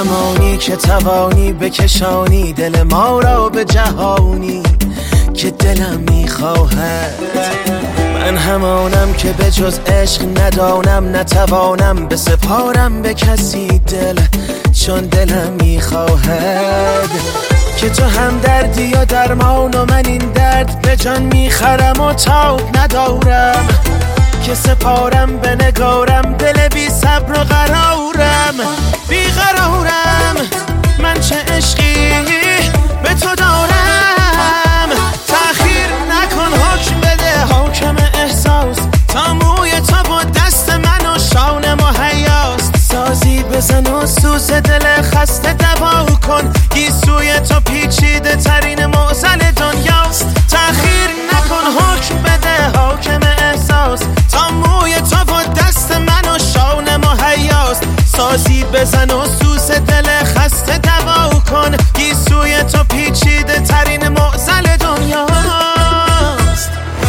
همانی که توانی بکشانی دل ما را به جهانی که دلم میخواهد. من همانم که به جز عشق ندانم، نتوانم بسپارم به کسی دل، چون دلم میخواهد که تو هم دردی و درمان و من این درد به جان میخرم و تاب ندارم که سپارم به نگارم دل بی صبر و قرارم. بی قرارم من چه عشقی به تو دارم، تأخیر نکن حکم بده حاکم احساس، تا موی تو با دست من و شانه مهیاست. سازی بزن و سوز دل خسته دوا کن، گیسوی تو پیچیده ترین معضل دنیاست. تأخیر نکن حکم بده حاکم احساس، تا موی تو با دست من و شانه مهیاست. سازی بزن و سوز دل خسته دوا کن، گیسوی تو پیچیده ترین معضل دنیاست.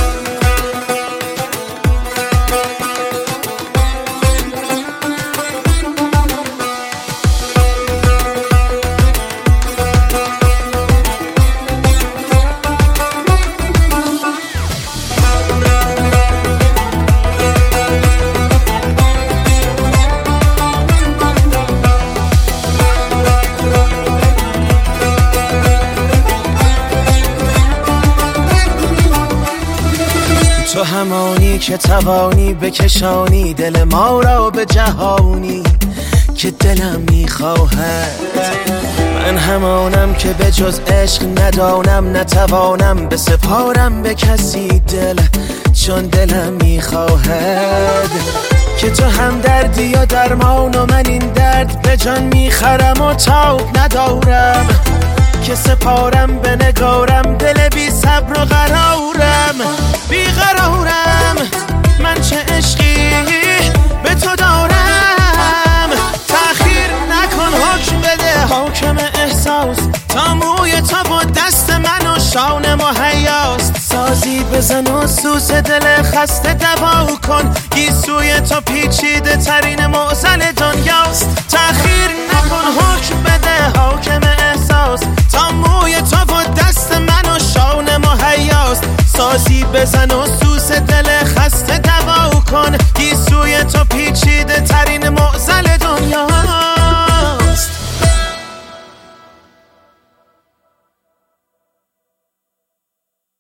تو همانی که توانی بکشانی دل ما را به جهانی که دلم میخواهد. من همانم که به جز عشق ندانم، نتوانم بسپارم به کسی دل، چون دلم میخواهد که تو هم دردی و درمان و من این درد به جان میخرم و تاب ندارم که سپارم به نگارم دل بی صبر و قرارم. بی قرارم من چه عشقی به تو دارم، تأخیر نکن حکم بده حاکم احساس، تا موی تو با دست من و شانه مهیاست. سازی بزن و سوز دل خسته دوا کن، گیسوی تو پیچیده ترین معضل دنیاست. تأخیر نکن حکم بده حاکم احساس، تا موی تو با دست من و شانه مهیاست. سازی بزن و